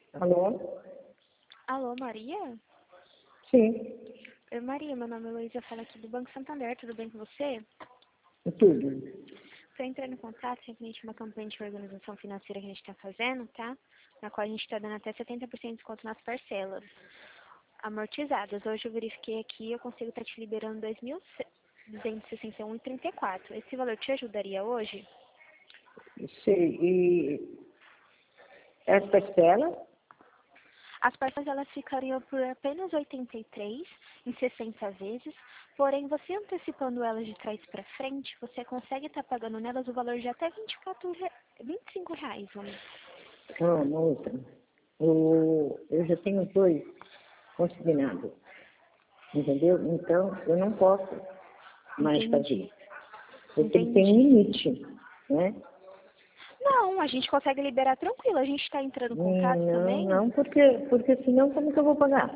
Alô? Alô, Maria? Sim, Oi, Maria, meu nome é Luísa, eu falo aqui do Banco Santander, tudo bem com você? tudo. Estou entrando em contato referente a uma campanha de organização financeira que a gente está fazendo, tá? Na qual a gente está dando até 70% de desconto nas parcelas amortizadas. Hoje eu verifiquei aqui, eu consigo estar te liberando R$ 2.261,34. Esse valor te ajudaria hoje? Sei, e essa parcela? As parcelas elas ficariam por apenas 83 em 60 vezes, porém você antecipando elas de trás para frente, você consegue estar pagando nelas o valor de até R$ 25, vamos. Ah, moça, eu já tenho dois consignados, entendeu? Então, eu não posso mais Entendi. fazer. Porque ele tem um Entendi. limite, né? Não, a gente consegue liberar tranquilo. A gente está entrando em contato Não, também. não, porque senão como que eu vou pagar?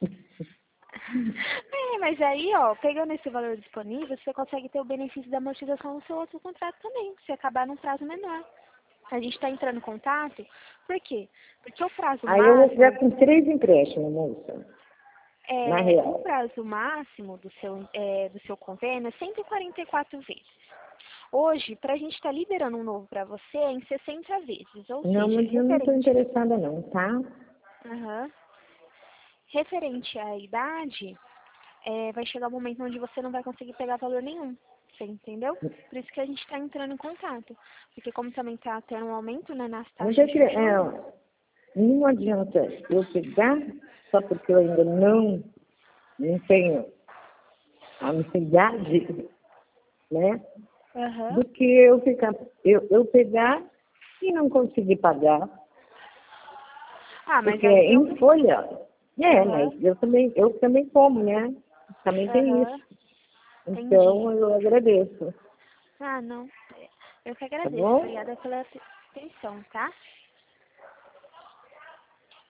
Mas aí, ó, pegando esse valor disponível, você consegue ter o benefício da amortização no seu outro contrato também, se acabar num prazo menor. A gente está entrando em contato, por quê? Porque o prazo Aí eu vou máximo, ficar com 3 empréstimos, moça, na o real. prazo máximo do seu convênio é 144 vezes. Hoje, para a gente estar liberando um novo para você, é em 60 vezes, ou Não, seja, mas eu não estou interessada não, tá? aham, referente à idade, vai chegar um momento onde você não vai conseguir pegar valor nenhum. Você entendeu? Por isso que a gente está entrando em contato. Porque como também está tendo um aumento, né, nas Mas taxas de juros. não adianta eu pegar só porque eu ainda não tenho a idade, né? Aham. Do que eu pegar e não conseguir pagar, Ah, mas porque aí é tem em um. folha. É, mas Aham. eu também como, né? Também tem Aham. isso. Então Entendi. eu agradeço, Ah, não. Eu que tá agradeço. bom? Obrigada pela atenção, tá?